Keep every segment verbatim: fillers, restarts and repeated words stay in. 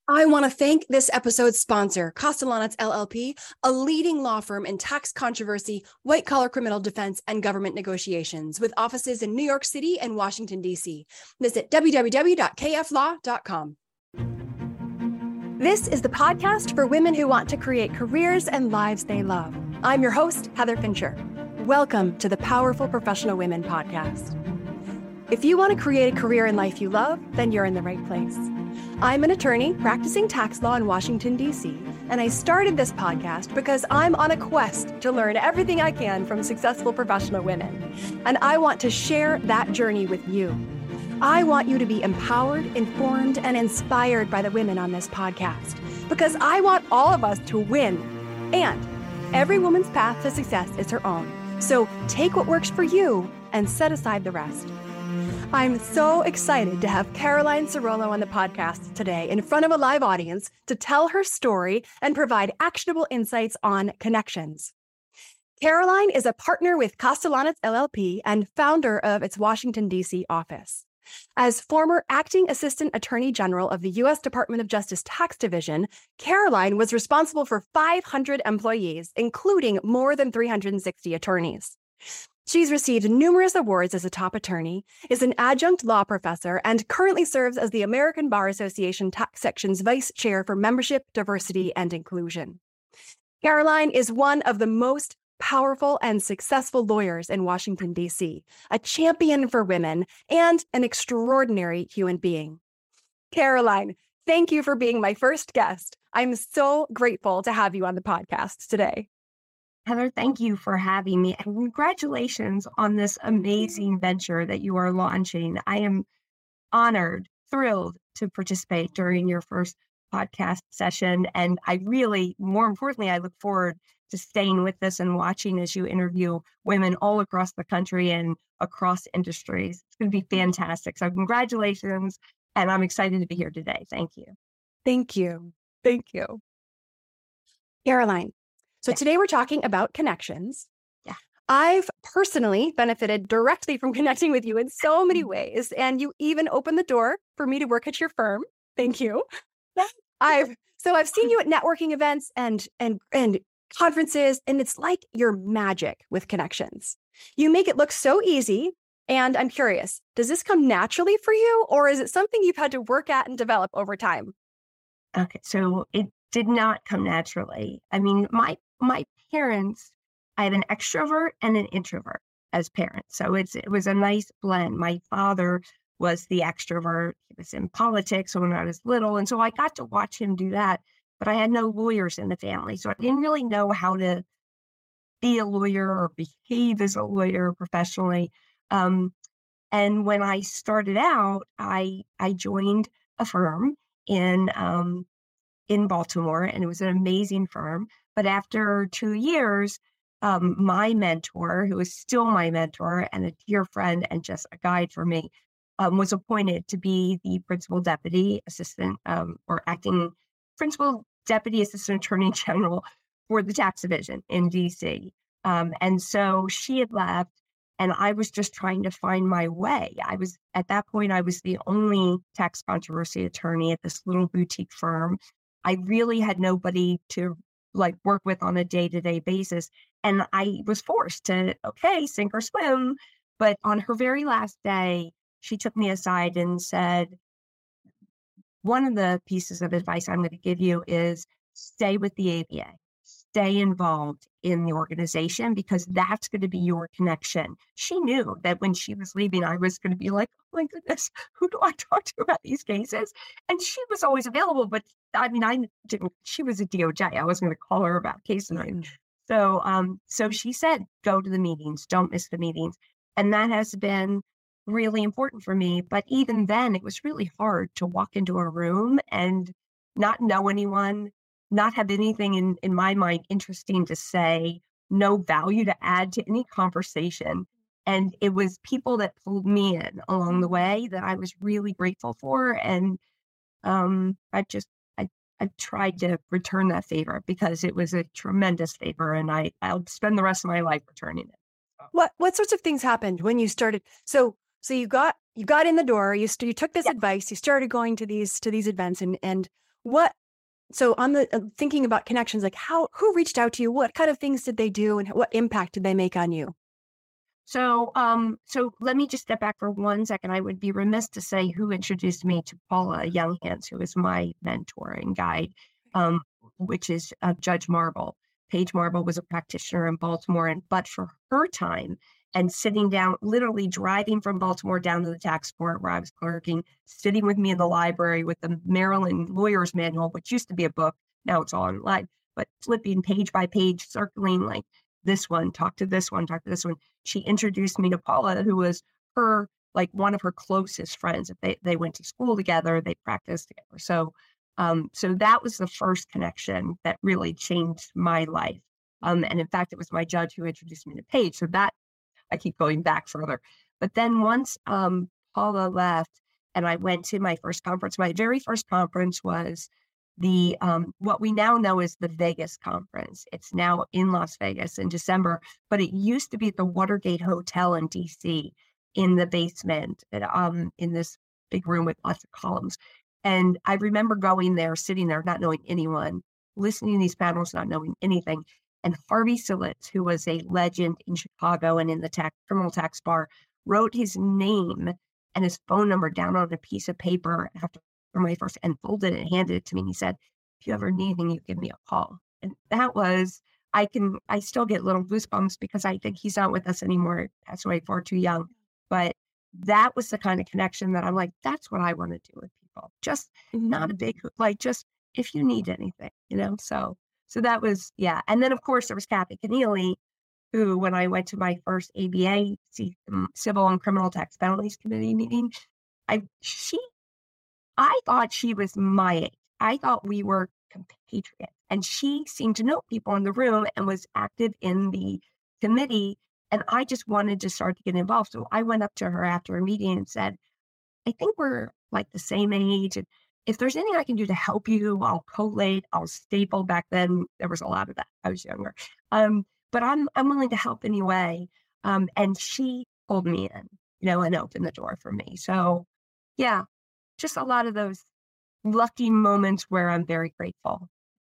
I want to thank this episode's sponsor, Castellanos L L P, a leading law firm in tax controversy, white-collar criminal defense, and government negotiations, with offices in New York City and Washington, D C. Visit w w w dot k f law dot com. This is the podcast for women who want to create careers and lives they love. I'm your host, Heather Fincher. Welcome to the Powerful Professional Women podcast. If you want to create a career in life you love, then you're in the right place. I'm an attorney practicing tax law in Washington, D C, and I started this podcast because I'm on a quest to learn everything I can from successful professional women, and I want to share that journey with you. I want you to be empowered, informed, and inspired by the women on this podcast, because I want all of us to win. And every woman's path to success is her own. So take what works for you and set aside the rest. I'm so excited to have Caroline Cirolo on the podcast today in front of a live audience to tell her story and provide actionable insights on connections. Caroline is a partner with Castellanos L L P and founder of its Washington, D C office. As former acting assistant attorney general of the U S Department of Justice Tax Division, Caroline was responsible for five hundred employees, including more than three hundred sixty attorneys. She's received numerous awards as a top attorney, is an adjunct law professor, and currently serves as the American Bar Association Tax Section's Vice Chair for Membership, Diversity, and Inclusion. Caroline is one of the most powerful and successful lawyers in Washington, D C, a champion for women, and an extraordinary human being. Caroline, thank you for being my first guest. I'm so grateful to have you on the podcast today. Heather, thank you for having me, and congratulations on this amazing venture that you are launching. I am honored, thrilled to participate during your first podcast session, and I really, more importantly, I look forward to staying with this and watching as you interview women all across the country and across industries. It's going to be fantastic. So congratulations, and I'm excited to be here today. Thank you. Thank you. Thank you. Caroline. So today we're talking about connections. Yeah. I've personally benefited directly from connecting with you in so many ways, and you even opened the door for me to work at your firm. Thank you. I've so I've seen you at networking events and and and conferences, and it's like you're magic with connections. You make it look so easy, and I'm curious, does this come naturally for you, or is it something you've had to work at and develop over time? Okay, so it did not come naturally. I mean, my my parents, I have an extrovert and an introvert as parents. So it's it was a nice blend. My father was the extrovert. He was in politics when I was little. And so I got to watch him do that. But I had no lawyers in the family. So I didn't really know how to be a lawyer or behave as a lawyer professionally. Um, and when I started out, I I joined a firm in um, in Baltimore, and it was an amazing firm. But after two years, um, my mentor, who is still my mentor and a dear friend and just a guide for me, um, was appointed to be the principal deputy assistant um, or acting principal deputy assistant attorney general for the tax division in D C. Um, and so she had left, and I was just trying to find my way. I was, at that point, I was the only tax controversy attorney at this little boutique firm. I really had nobody to like work with on a day-to-day basis. And I was forced to, okay, sink or swim. But on her very last day, she took me aside and said, one of the pieces of advice I'm going to give you is stay with the A B A, stay involved in the organization, because that's going to be your connection. She knew that when she was leaving, I was going to be like, oh my goodness, who do I talk to about these cases? And she was always available, but I mean, I didn't, she was a D O J. I wasn't going to call her about cases. Mm. So, um, so she said, go to the meetings, don't miss the meetings. And that has been really important for me. But even then, it was really hard to walk into a room and not know anyone, not have anything in, in my mind interesting to say, no value to add to any conversation. And it was people that pulled me in along the way that I was really grateful for. And um, I just, I, I tried to return that favor because it was a tremendous favor, and I, I'll spend the rest of my life returning it. What what sorts of things happened when you started? So so you got you got in the door. You st- you took this Yeah. advice. You started going to these to these events, and and what, so on the uh, thinking about connections, like how, who reached out to you? What kind of things did they do and what impact did they make on you? So, um, so let me just step back for one second. I would be remiss to say who introduced me to Paula Younghans, who is my mentor and guide, um, which is uh, Judge Marble. Paige Marble was a practitioner in Baltimore, and but for her time and sitting down, literally driving from Baltimore down to the tax court where I was clerking, sitting with me in the library with the Maryland Lawyer's Manual, which used to be a book, now it's all online, but flipping page by page, circling like this one, talk to this one, talk to this one. She introduced me to Paula, who was her, like one of her closest friends. They they went to school together, they practiced together. So, um, so that was the first connection that really changed my life. Um, and in fact, it was my judge who introduced me to Paige. So that I keep going back further. But then once um, Paula left, and I went to my first conference, my very first conference was the um, what we now know is the Vegas conference. It's now in Las Vegas in December, but it used to be at the Watergate Hotel in D C in the basement, um, in this big room with lots of columns. And I remember going there, sitting there, not knowing anyone, listening to these panels, not knowing anything. And Harvey Silitz, who was a legend in Chicago and in the tax, criminal tax bar, wrote his name and his phone number down on a piece of paper after for my first and folded it and handed it to me. And he said, if you ever need anything, you give me a call. And that was, I can, I still get little goosebumps because I think he's not with us anymore. Passed away far too young. But that was the kind of connection that I'm like, that's what I want to do with people. Just mm-hmm. not a big, like, just if you need anything, you know? So, so that was, yeah. And then of course there was Kathy Keneally, who, when I went to my first A B A, Civil and Criminal Tax Penalties Committee meeting, I, she, I thought she was my age. I thought we were compatriots. And she seemed to know people in the room and was active in the committee. And I just wanted to start to get involved. So I went up to her after a meeting and said, I think we're like the same age. And if there's anything I can do to help you, I'll collate, I'll staple. Back then, there was a lot of that. I was younger. Um, but I'm I'm willing to help anyway. Um, and she pulled me in, you know, and opened the door for me. So, yeah. Just a lot of those lucky moments where I'm very grateful.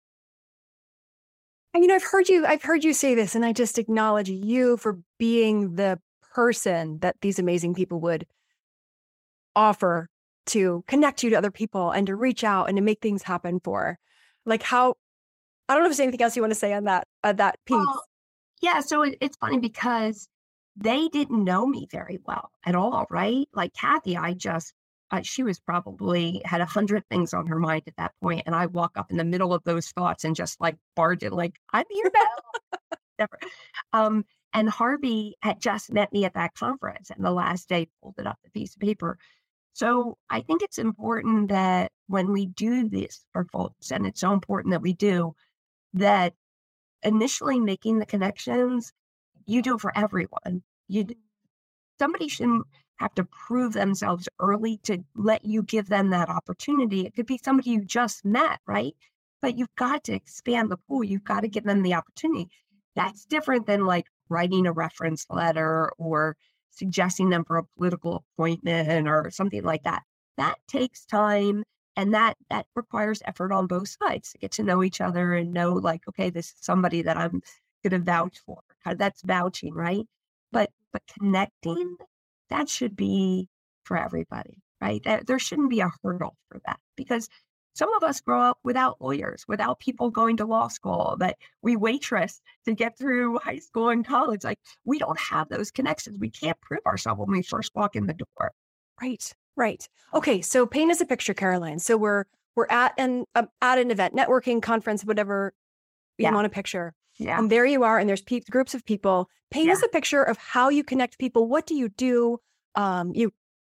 And, you know, I've heard you, I've heard you say this, and I just acknowledge you for being the person that these amazing people would offer to connect you to other people and to reach out and to make things happen for. Like how, I don't know if there's anything else you want to say on that, uh, that piece. Well, yeah. So it, it's funny because they didn't know me very well at all, right? Like Kathy, I just, Uh, she was probably had a hundred things on her mind at that point. And I walk up in the middle of those thoughts and just like barge it, like, I'm here now. Never. Um, and Harvey had just met me at that conference and the last day folded up the piece of paper. So I think it's important that when we do this for folks, and it's so important that we do, that initially making the connections, you do it for everyone. You somebody shouldn't have to prove themselves early to let you give them that opportunity. It could be somebody you just met, right? But you've got to expand the pool. You've got to give them the opportunity. That's different than like writing a reference letter or suggesting them for a political appointment or something like that. That takes time, and that that requires effort on both sides to get to know each other and know like, okay, this is somebody that I'm going to vouch for. That's vouching, right? But but connecting, that should be for everybody, right? There shouldn't be a hurdle for that because some of us grow up without lawyers, without people going to law school, that we waitress to get through high school and college. Like we don't have those connections. We can't prove ourselves when we first walk in the door. Right, right. Okay, so paint us a picture, Caroline. So we're we're at an um, at an event, networking conference, whatever you yeah. want to picture. Yeah. And there you are, and there's pe- groups of people. Paint yeah. us a picture of how you connect people. What do you do? Um, you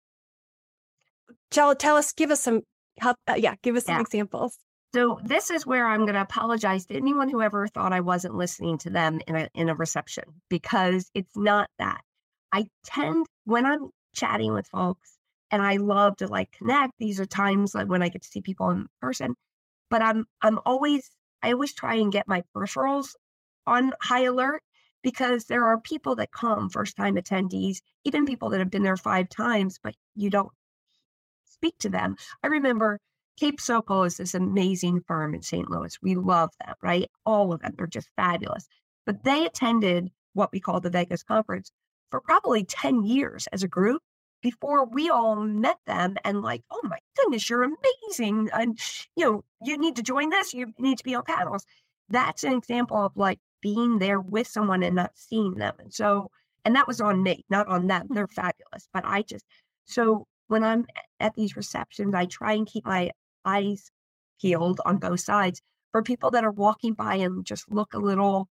tell tell us, give us some help. Uh, yeah, give us some yeah. examples. So this is where I'm going to apologize to anyone who ever thought I wasn't listening to them in a in a reception, because it's not that. I tend, when I'm chatting with folks, and I love to like connect. These are times like when I get to see people in person, but I'm I'm always I always try and get my peripherals on high alert, because there are people that come, first time attendees, even people that have been there five times, but you don't speak to them. I remember Cape Sokol is this amazing firm in Saint Louis. We love them, right? All of them. They're just fabulous. But they attended what we call the Vegas conference for probably ten years as a group before we all met them and like, oh my goodness, you're amazing. And, you know, you need to join this. You need to be on panels. That's an example of like being there with someone and not seeing them. And so, and that was on me, not on them. They're fabulous. But I just, so when I'm at these receptions, I try and keep my eyes peeled on both sides for people that are walking by and just look a little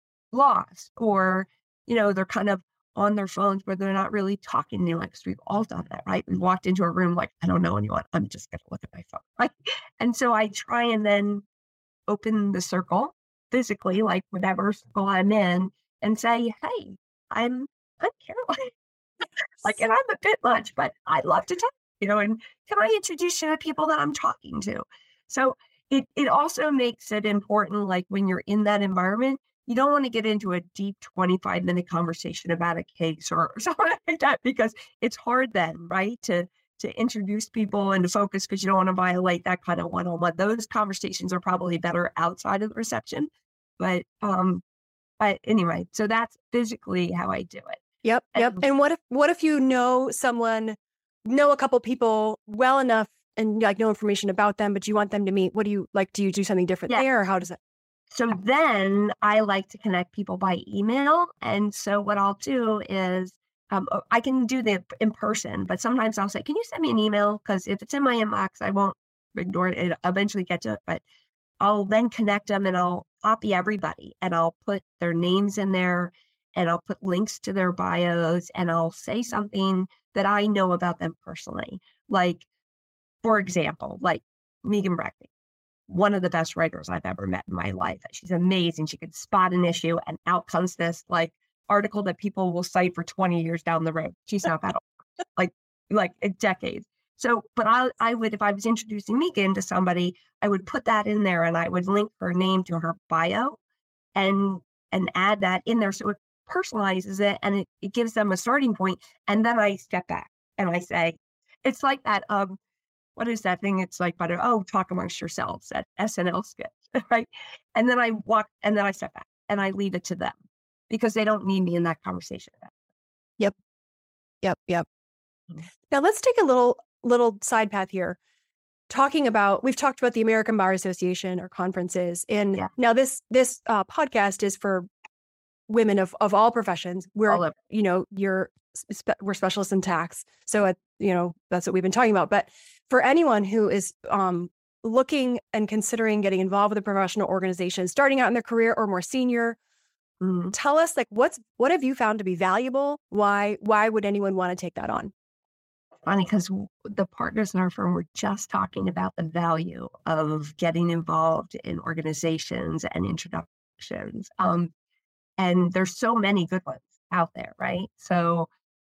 lost, or, you know, they're kind of on their phones where they're not really talking to anyone, because we've all done that, right? We walked into a room like, I don't know anyone. I'm just going to look at my phone. Right? And so I try and then open the circle physically, like whatever circle I'm in, and say, hey, I'm, I'm Caroline. Like, and I'm a bit much, but I love to talk, you know, and can I introduce you to people that I'm talking to? So it, it also makes it important, like when you're in that environment, you don't want to get into a deep twenty-five minute conversation about a case or something like that, because it's hard then, right? To, to introduce people and to focus, because you don't want to violate that kind of one-on-one. Those conversations are probably better outside of the reception. But, um, but anyway, so that's physically how I do it. Yep. Yep. And, and what if, what if you know someone, know a couple people well enough and like know information about them, but you want them to meet? What do you like? Do you do something different yeah. there, or how does it? So then I like to connect people by email. And so what I'll do is um, I can do the in person, but sometimes I'll say, can you send me an email? Because if it's in my inbox, I won't ignore it. It'll eventually get to it, but I'll then connect them and I'll copy everybody and I'll put their names in there and I'll put links to their bios and I'll say something that I know about them personally. Like, for example, like Megan Breckney, one of the best writers I've ever met in my life. She's amazing. She could spot an issue and out comes this like article that people will cite for twenty years down the road. She's not that old, like, like decades. So, but I, I would, if I was introducing Megan to somebody, I would put that in there and I would link her name to her bio and, and add that in there. So it personalizes it and it, it gives them a starting point. And then I step back and I say, it's like that, um, what is that thing? It's like, but oh, talk amongst yourselves, that S N L skit, right? And then I walk, and then I step back, and I leave it to them because they don't need me in that conversation. Yep, yep, yep. Mm-hmm. Now let's take a little little side path here, talking about. We've talked about the American Bar Association or conferences, and yeah. now this this uh, podcast is for women of of all professions. We're all you know you're spe- we're specialists in tax, so at, you know that's what we've been talking about, but. For anyone who is um, looking and considering getting involved with a professional organization, starting out in their career or more senior, mm-hmm. tell us like what's what have you found to be valuable? Why why would anyone want to take that on? Funny, because the partners in our firm were just talking about the value of getting involved in organizations and introductions, um, and there's so many good ones out there, right? So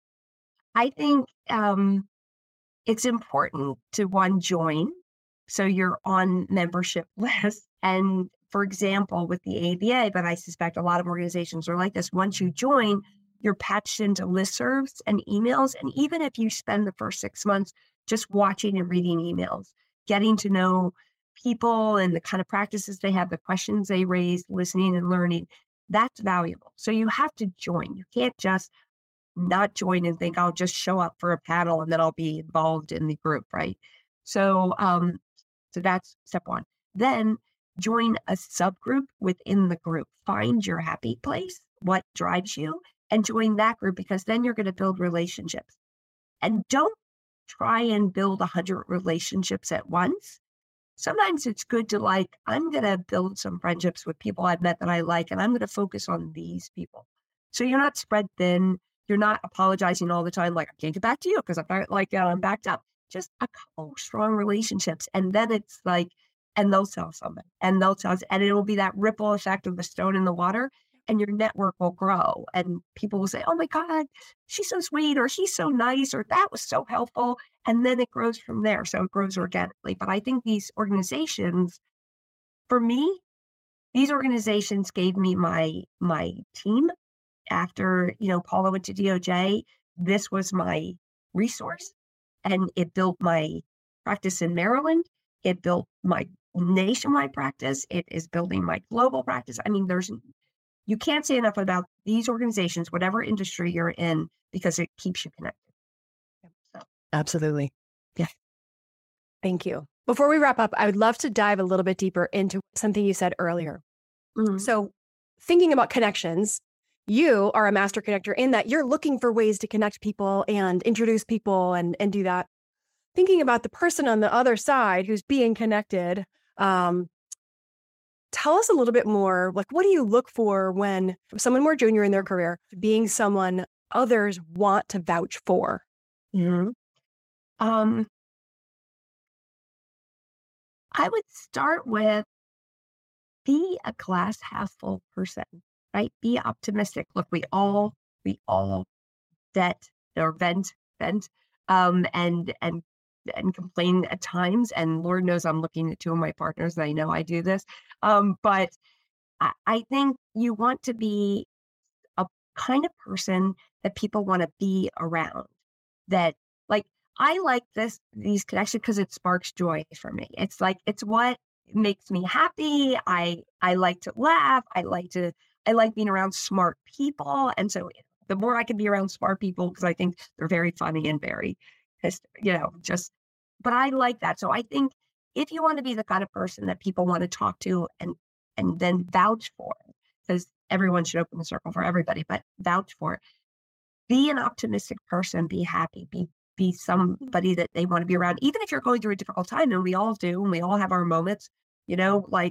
I think. Um, It's important to one join, so you're on membership lists. And for example, with the A B A, but I suspect a lot of organizations are like this. Once you join, you're patched into listservs and emails. And even if you spend the first six months just watching and reading emails, getting to know people and the kind of practices they have, the questions they raise, listening and learning, that's valuable. So you have to join. You can't just not join and think I'll just show up for a panel and then I'll be involved in the group, right? So, um, so that's step one. Then join a subgroup within the group. Find your happy place, what drives you, and join that group, because then you're going to build relationships. And don't try and build a hundred relationships at once. Sometimes it's good to like, I'm going to build some friendships with people I've met that I like, and I'm going to focus on these people. So you're not spread thin. You're not apologizing all the time, like, I can't get back to you because I'm not, like, uh, I'm backed up. Just a couple strong relationships. And then it's like, and they'll tell someone, and they'll tell, and it'll be that ripple effect of the stone in the water, and your network will grow. And people will say, oh my God, she's so sweet, or he's so nice, or that was so helpful. And then it grows from there. So it grows organically. But I think these organizations, for me, these organizations gave me my, my team. After, you know, Paula went to D O J, this was my resource, and it built my practice in Maryland. It built my nationwide practice. It is building my global practice. I mean, there's, you can't say enough about these organizations, whatever industry you're in, because it keeps you connected. So, absolutely. yeah. Thank you. Before we wrap up, I would love to dive a little bit deeper into something you said earlier. Mm-hmm. So thinking about connections, you are a master connector in that you're looking for ways to connect people and introduce people and, and do that. Thinking about the person on the other side who's being connected, um, tell us a little bit more, like, what do you look for when someone more junior in their career, being someone others want to vouch for? Mm-hmm. Um, I would start with be a glass half full person, right? Be optimistic. Look, we all, we all vet or vent, vent, um, and, and, and complain at times. And Lord knows I'm looking at two of my partners and I know I do this. Um, but I, I think you want to be a kind of person that people want to be around, that like, I like this, these connections because it sparks joy for me. It's like, it's what makes me happy. I, I like to laugh. I like to, I like being around smart people. And so the more I can be around smart people, because I think they're very funny and very, you know, just, but I like that. So I think if you want to be the kind of person that people want to talk to and, and then vouch for, because everyone should open the circle for everybody, but vouch for it. Be an optimistic person, be happy, be be somebody that they want to be around, even if you're going through a difficult time, and we all do, and we all have our moments, you know, like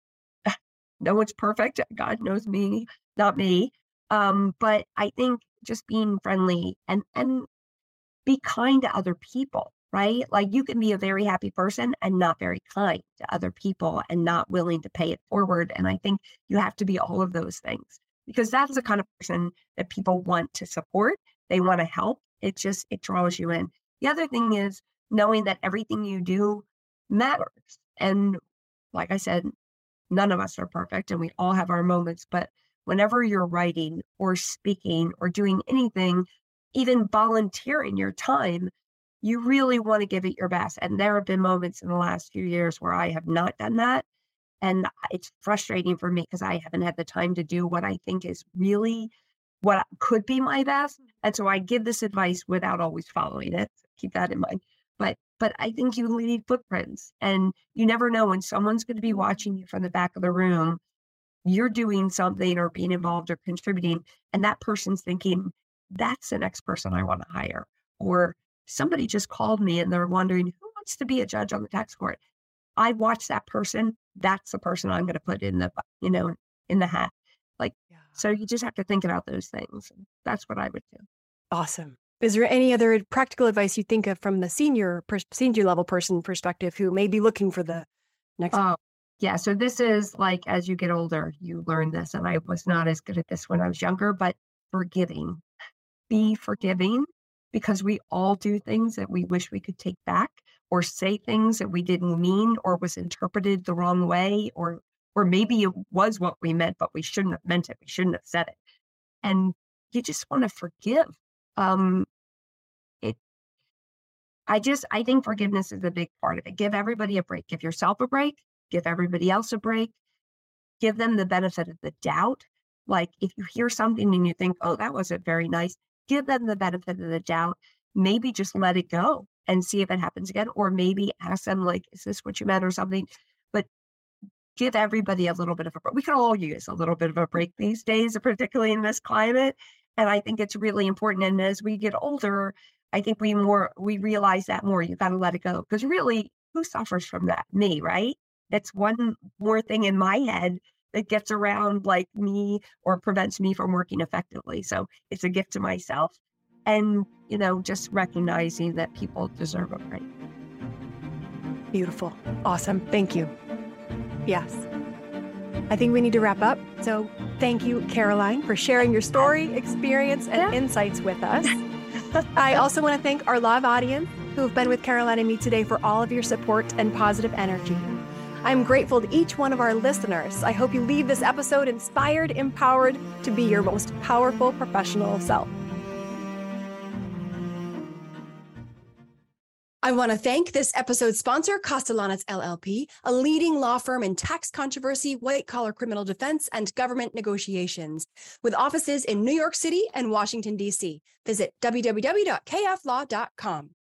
no one's perfect. God knows me, not me. Um, but I think just being friendly and, and be kind to other people, right? Like you can be a very happy person and not very kind to other people and not willing to pay it forward. And I think you have to be all of those things, because that's the kind of person that people want to support. They want to help. It just, it draws you in. The other thing is knowing that everything you do matters. And like I said, none of us are perfect and we all have our moments, but whenever you're writing or speaking or doing anything, even volunteering your time, you really want to give it your best. And there have been moments in the last few years where I have not done that. And it's frustrating for me because I haven't had the time to do what I think is really what could be my best. And so I give this advice without always following it. So keep that in mind. But but I think you leave footprints, and you never know when someone's going to be watching you from the back of the room. You're doing something or being involved or contributing, and that person's thinking, that's the next person I want to hire. Or somebody just called me and they're wondering, who wants to be a judge on the tax court? I watch that person. That's the person I'm going to put in the, you know, in the hat. Like, yeah. So you just have to think about those things. That's what I would do. Awesome. Is there any other practical advice you think of from the senior per- senior level person perspective who may be looking for the next? Oh, yeah. So this is like, as you get older, you learn this. And I was not as good at this when I was younger, but forgiving. Be forgiving, because we all do things that we wish we could take back, or say things that we didn't mean or was interpreted the wrong way, or or maybe it was what we meant, but we shouldn't have meant it. We shouldn't have said it. And you just want to forgive. Um, it. I just, I think forgiveness is a big part of it. Give everybody a break. Give yourself a break. Give everybody else a break. Give them the benefit of the doubt. Like if you hear something and you think, oh, that wasn't very nice, give them the benefit of the doubt. Maybe just let it go and see if it happens again. Or maybe ask them, like, is this what you meant or something? But give everybody a little bit of a break. We can all use a little bit of a break these days, particularly in this climate. And I think it's really important. And as we get older, I think we more, we realize that more. You got to let it go. Because really, who suffers from that? Me, right? That's one more thing in my head that gets around like me or prevents me from working effectively. So it's a gift to myself. And, you know, just recognizing that people deserve a break. Beautiful. Awesome. Thank you. Yes. I think we need to wrap up. So thank you, Caroline, for sharing your story, experience, and yeah. insights with us. I also want to thank our live audience who have been with Caroline and me today for all of your support and positive energy. I'm grateful to each one of our listeners. I hope you leave this episode inspired, empowered to be your most powerful professional self. I want to thank this episode's sponsor, Castellanos L L P, a leading law firm in tax controversy, white-collar criminal defense, and government negotiations, with offices in New York City and Washington, D C. Visit w w w dot k f law dot com.